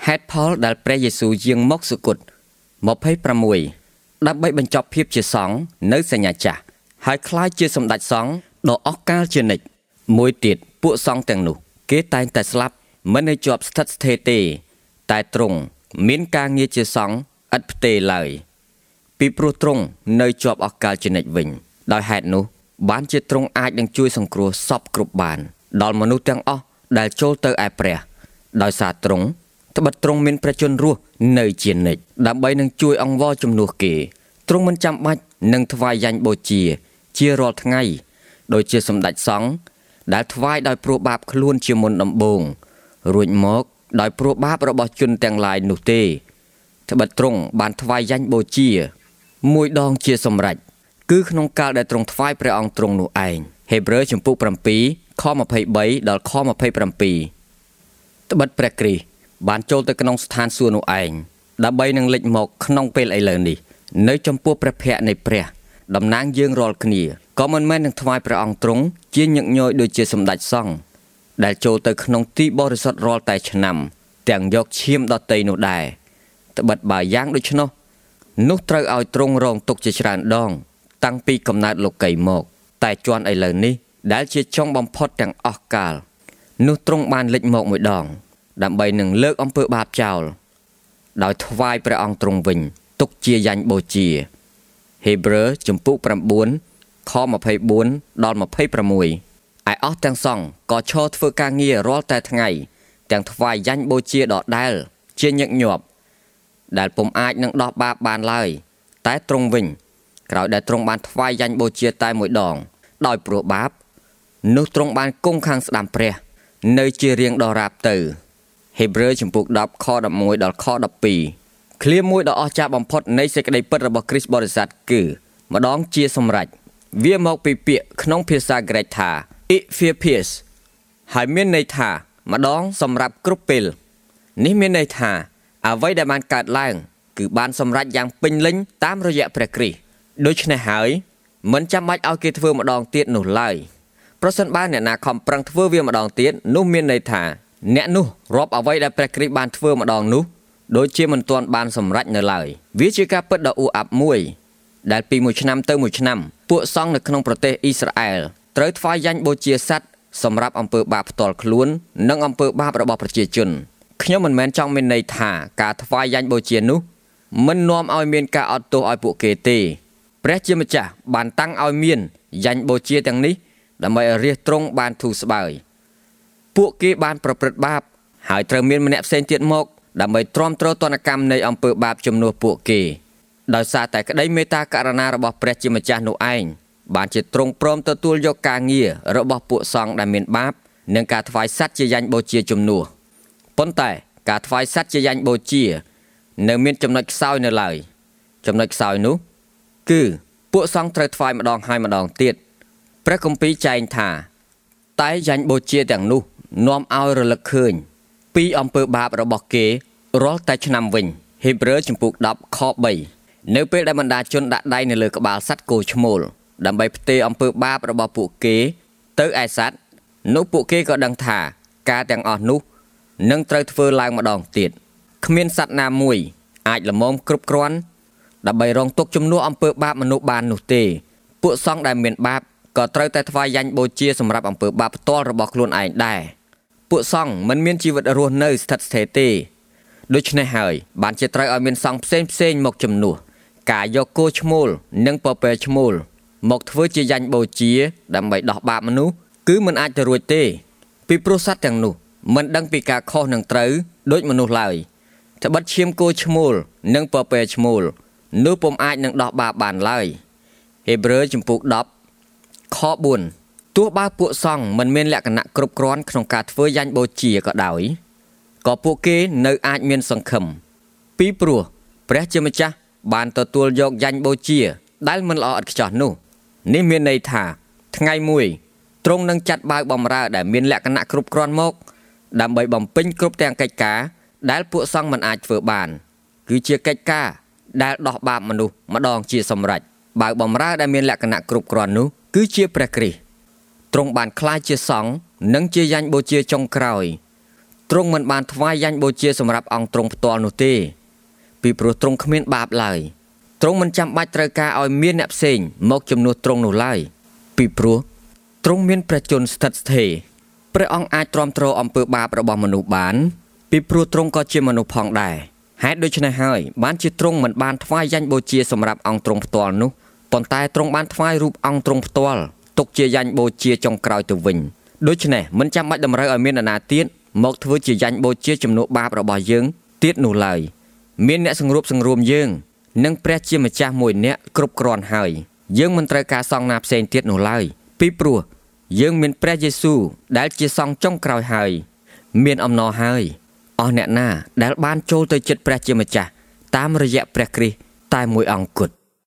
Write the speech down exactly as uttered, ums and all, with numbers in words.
ហេតុផលដែលព្រះយេស៊ូវយាងមកសុគតម្ភៃប្រាំមួយដើម្បីបញ្ចប់ភាពជាសង្ឃនៅសញ្ញាចាស់ហើយក្លាយជាសម្ដេចសង្ឃដ៏អស់កាលជានិច្ចមួយទៀតពួកសង្ឃទាំងនោះគេតែងតែស្លាប់មិននៅជាប់ស្ថិតស្ថេរទេតែទ្រង់មានការងារជាសង្ឃឥតផ្ទេរឡើយពីព្រោះទ្រង់នៅជាប់អស់កាលជានិច្ចវិញដោយហេតុនោះបានជាទ្រង់អាចនឹងជួយសង្គ្រោះសពគ្រប់បានដល់មនុស្សទាំងអស់ដែលចូលទៅឯព្រះដោយសារទ្រង់ត្បិតទ្រង់មានព្រះជន្មរស់នៅជានិច្ចដើម្បីនឹងជួយអង្វរជំនួសគេទ្រង់មិនចាំបាច់នឹងថ្វាយយ៉ាញ់បូជាជារាល់ថ្ងៃដោយជាសម្ដេចសង្ឃដែលថ្វាយដោយព្រោះបាបខ្លួនជាមុនដំបូងរួចមកដោយព្រោះបាបរបស់ជនទាំងឡាយនោះទេត្បិតទ្រង់បានថ្វាយយ៉ាញ់បូជាមួយដងជាសម្រេចគឺក្នុងកាលដែលទ្រង់ថ្វាយព្រះអង្គទ្រង់នោះឯងហេព្រើរជំពូកbảyខម្ភៃបីដល់ខម្ភៃប្រាំពីរត្បិតព្រះគ្រីស្ទបានចូលទៅក្នុងស្ថានសួគ៌នោះឯងដើម្បីនឹងលេចមកក្នុងពេលឥឡូវនេះនៅចំពោះព្រះភ័ក្ត្រនៃព្រះតំណាងយើងរាល់គ្នាក៏មិនមែននឹងថ្វាយព្រះអង្គទ្រង់ជាញឹកញយដូចជាសម្ដេចសង្ឃដែលចូលទៅក្នុងទីបរិសុទ្ធរាល់តែឆ្នាំទាំងយកឈាមដតីនោះដែរត្បិតបើយ៉ាងដូច្នោះនោះត្រូវឲ្យទ្រង់រងទុក្ខជាច្រើនដងតាំងពីកំណើតលោកីមកតែជាន់ឥឡូវនេះដែលជាចុងបំផុតទាំងអស់កាលនោះទ្រង់បានលេចមកមួយដងដើម្បីនឹងលើកអំពើបាបចោលដោយថ្វាយព្រះអង្គទ្រង់វិញទុកជាយ៉ាញ់បូជាហេព្រើរជំពូក9ខម្ភៃបួនដល់ម្ភៃប្រាំមួយឯអស់ទាំងសង្ឃក៏ឈរធ្វើការងាររាល់តែថ្ងៃទាំងថ្វាយយ៉ាញ់បូជាដដែលជាញឹកញាប់ដែលពុំអាចនឹងដោះបាបបានឡើយតែទ្រង់វិញក្រោយដែលទ្រង់បានថ្វាយយ៉ាញ់បូជាតែមួយដងដោយព្រោះបាបនោះទ្រង់បានគង់ខាងស្ដាំព្រះនៅជារៀងដរាបទៅហេព្រើរជំពូក10ខ11ដល់ខ12ឃ្លាមួយដ៏អស្ចារ្យបំផុតនៃសេចក្តីពិតរបស់គ្រីស្ទបរិស័ទគឺម្ដងជាសម្រេចវាមកពីពាក្យក្នុងភាសាក្រិកថា Iphiaphies ហើយមានន័យថាម្ដងសម្រាប់គ្រប់ពេលនេះមានន័យថាអ្វីដែលបានកើតឡើងគឺបានសម្រេចយ៉ាងពេញលេញតាមរយៈព្រះគ្រីស្ទដូច្នេះហើយមិនចាំបាច់ឲ្យគេធ្វើម្ដងទៀតនោះឡើយប្រសិនបើអ្នកណាខំប្រឹងធ្វើវាម្ដងទៀតនោះមានន័យថាអ្នកនោះរាប់អ្វីដែលព្រះគ្រីស្ទបានធ្វើម្ដងនោះដូចជាមិនទាន់បានសម្រេចនៅឡើយវាជាការពិតដ៏អួរអាប់មួយដែលពីមួយឆ្នាំទៅមួយឆ្នាំពួកសង្ឃនៅក្នុងប្រទេសអ៊ីស្រាអែលត្រូវថ្វាយយ៉ាញ់បូជាសត្វសម្រាប់អំពើបាបផ្ទាល់ខ្លួននិងអំពើបាបរបស់ប្រជាជនខ្ញុំមិនមែនចង់មានន័យថាការថ្វាយយ៉ាញ់បូជានោះមិននាំឲ្យមានការអត់ទោសឲ្យពួកគេទេព្រះជាម្ចាស់បានតាំងឲ្យមានយ៉ាញ់បូជាទាំងនេះដើម្បីឲ្យរាជទ្រង់បានធូរស្បើយពួកគេបានប្រព្រឹត្តបាបហើយត្រូវមានម្នាក់ផ្សេងទៀតមកដើម្បីទ្រាំទ្រទណ្ឌកម្មនៃអំពើបាបជំនួសពួកគេដោយសារតែក្តីមេត្តាករុណារបស់ព្រះជាម្ចាស់នោះឯងបានជាទ្រង់ព្រមទទួលយកការងាររបស់ពួកសង្ឃដែលមានបាបនិងការថ្វាយសត្វជាយ៉ាញ់បូជាជំនួសប៉ុន្តែការថ្វាយសត្វជាយ៉ាញ់បូជានៅមានចំណុចខ្សោយនៅឡើយចំណុចខ្សោយនោះគឺពួកសង្ឃត្រូវថ្វាយម្ដងហើយម្ដងទៀតព្រះគម្ពីរចែងថាតែយ៉ាញ់បូជាទាំងនោះនាំឲ្យរលឹកឃើញពីអំពើបាបរបស់គេរាល់តែឆ្នាំវិញហេព្រើរជំពូក10ខ3នៅពេលដែលបណ្ដាជនដាក់ដៃនៅលើក្បាលសត្វគោឈ្មោលដើម្បីផ្ទេរអំពើបាបរបស់ពួកគេទៅឯសត្វនោះពួកគេក៏ដឹងថាការទាំងអស់នោះនឹងត្រូវធ្វើឡើងម្ដងទៀតគ្មានសត្វណាមួយអាចល្មមគ្រប់គ្រាន់ដើម្បីរងទុក្ខជំនួសអំពើបាបមនុស្សបាននោះទេពួកសង្ឃដែលមានបាបក៏ត្រូវតែថ្វាយយ៉ាញ់បូជាសម្រាប់អំពើបាបផ្ទាល់របស់ខ្លួនឯងដែរពួកសង្ឃមិនមានជីវិតរស់នៅស្ថិតស្ថេរទេដូច្នេះហើយបានជាត្រូវឲ្យមានសង្ឃផ្សេងផ្សេងមកជំនួសការយកគោឈ្មោលនិងពពែឈ្មោលមកធ្វើជាយ៉ាញ់បូជាដើម្បីដោះបាបមនុស្សគឺមិនអាចទៅរួចទេពីព្រោះសត្វទាំងនោះមិនដឹងពីការខុសនិងត្រូវដូចមនុស្សឡើយត្បិតឈាមគោឈ្មោលនិងពពែឈ្មោលនោះពុំអាចនឹងដោះបាបបានឡើយហេព្រើរជំពូក10ខ4ទោះបើពួកសង្ឃមិនមានលក្ខណៈគ្រប់គ្រាន់ក្នុងការធ្វើយ៉ាញ់បូជាក៏ដោយក៏ពួកគេនៅអាចមានសង្ឃឹមពីព្រោះព្រះជាម្ចាស់បានទទួលយកយ៉ាញ់បូជាដែលមិនល្អឥតខ្ចោះនោះនេះមានន័យថាថ្ងៃមួយទ្រង់នឹងចាត់បាវបម្រើដែលមានលក្ខណៈគ្រប់គ្រាន់មកដើម្បីបំពេញគ្រប់ទាំងកិច្ចការដែលពួកសង្ឃមិនអាចធ្វើបានគឺជាកិច្ចការដែលដោះបាបមនុស្សម្ដងជាសម្រេចបាវបម្រើដែលមានលក្ខណៈគ្រប់គ្រាន់នោះគឺជាព្រះគ្រីស្ទទ្រង់បានក្លាយជាសង្ឃនិងជាយ៉ាញ់បូជាចុងក្រោយទ្រង់មិនបានថ្វាយយ៉ាញ់បូជាសម្រាប់អង្គទ្រង់ផ្ទាល់នោះទេពីព្រោះទ្រង់គ្មានបាបឡើយទ្រង់មិនចាំបាច់ត្រូវការឲ្យមានអ្នកផ្សេងមកជំនួសទ្រង់នោះឡើយពីព្រោះទ្រង់មានព្រះជន្មស្ថិតស្ថេរព្រះអង្គអាចទ្រាំទ្រអំពើបាបរបស់មនុស្សបានពីព្រោះទ្រង់ក៏ជាមនុស្សផងដែរហេតុដូច្នេះហើយបានជាទ្រង់មិនបានថ្វាយយ៉ាញ់បូជាសម្រាប់អង្គទ្រង់ផ្ទាល់នោះប៉ុន្តែទ្រង់បានថ្វាយរូបអង្គទ្រង់ផ្ទាល់ទុកជាយ៉ាញ់បូជាចុងក្រោយទៅវិញដូច្នេះមិនចាំបាច់តម្រូវឲ្យមាននរណាទៀតមកធ្វើជាយ៉ាញ់បូជាជំនួសបាបរបស់យើងទៀតនោះឡើយមានអ្នកសង្រួបសង្រួមយើងនិងព្រះជាម្ចាស់មួយនាក់គ្រប់គ្រាន់ហើយយើងមិនត្រូវការសង្ឃណាផ្សេងទៀតនោះឡើយពីព្រោះយើងមានព្រះយេស៊ូវដែលជាសង្ឃចុងក្រោយហើយមានអំណរហើយអស់អ្នកណាដែលបានចូលទៅជិតព្រះជាម្ចាស់តាមរយៈព្រះគ្រីស្ទតែមួយអង្គគត់